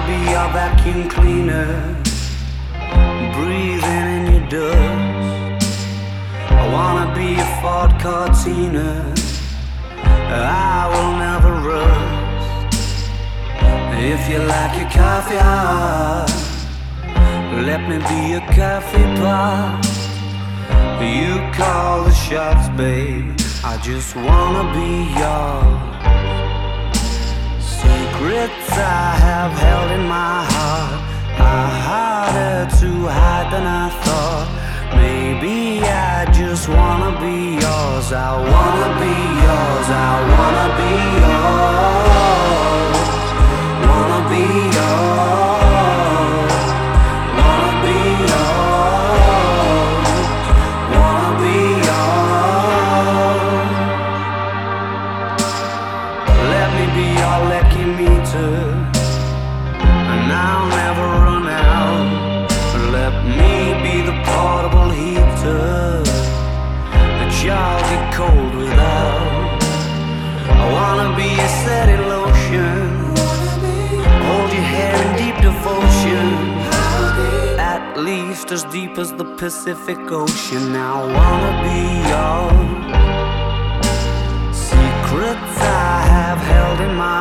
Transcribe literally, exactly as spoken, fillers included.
be your vacuum cleaner, breathing in your dust. I wanna be a Ford Cortina, I will never rust. If you like your coffee hot, let me be a coffee pot. You call the shots, babe, I just wanna be yours. Secrets I have held in my heart are harder to hide than I thought. Maybe I just wanna be yours. I wanna be yours. I wanna be yours. Wanna be yours. Wanna be yours. Wanna be yours. Let me be your lucky meter, and I'll never run out. Let me be the portable heater that y'all get cold without. I wanna be a setting lotion, hold your hair in deep devotion, at least as deep as the Pacific Ocean. I wanna be yours. Secrets I have held in my